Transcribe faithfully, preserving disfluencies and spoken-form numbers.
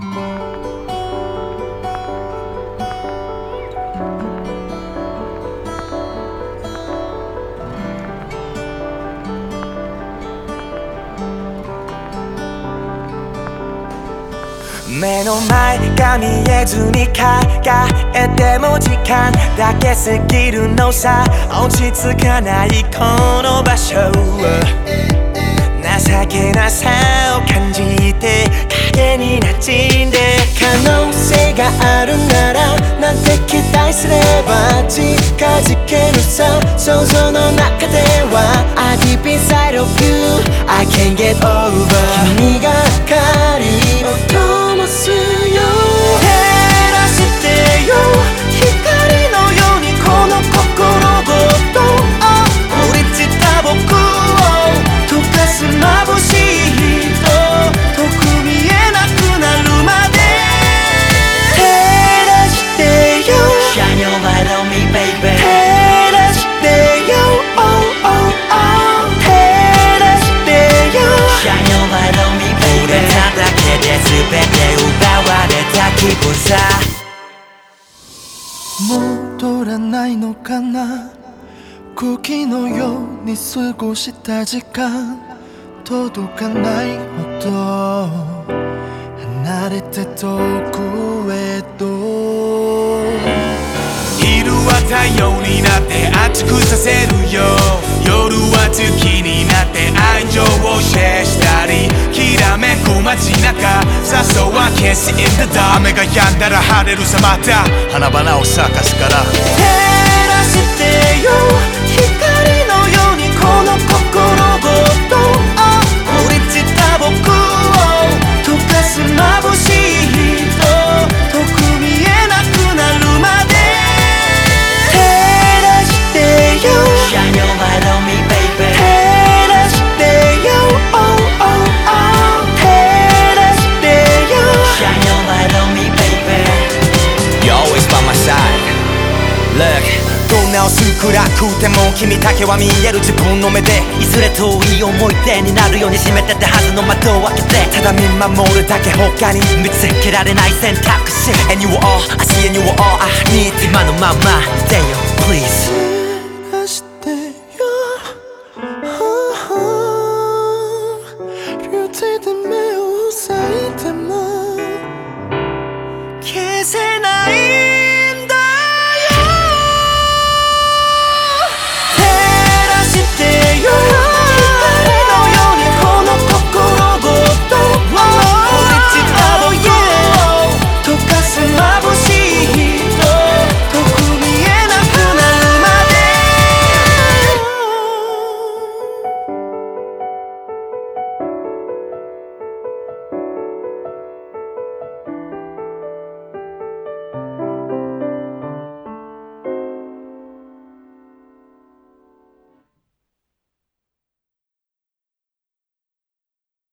目の前が見えずに考えても時間だけ過ぎるのさ。落ち着かないこの場所、情けなさを感じて影に馴染んで、可能性があるならなんて期待すれば近づけるさ。想像の中では I deep inside of you I can't get over 君が光を灯すよ、照らしてよ光のようにこの心ごと降り散った僕を溶かす眩しい人、遠く見えなくなるまで照らしてよ Shine your light on me baby 照らしてよ oh oh oh 照らしてよ Shine your light on me baby 俺ただけで全て奪われた気分さ。 戻らないのかな、空気のように過ごした時間、届かないほど離れて遠くへと。 昼は太陽になって熱くさせるよ、夜は月になって愛情をシェアしたり、きらめく街中誘わ消す in the dark 雨が止んだら晴れるさ、また花々を咲かすから照らしてよ光のようにこの心ごと降り散った僕を溶かす眩しい人、遠く見えなくなるまで照らしてよ Shine your light on me baby 照らしてよ oh oh oh 照らしてよ Shine your light on me baby You're always by my side Look どんな薄暗くても君だけは見える自分の目で、いずれ遠い思い出になるように閉めてたはずの窓を開けて、ただ見守るだけ他に見つけられない選択肢 And you were all I see and you were all I need 今のままでよ Please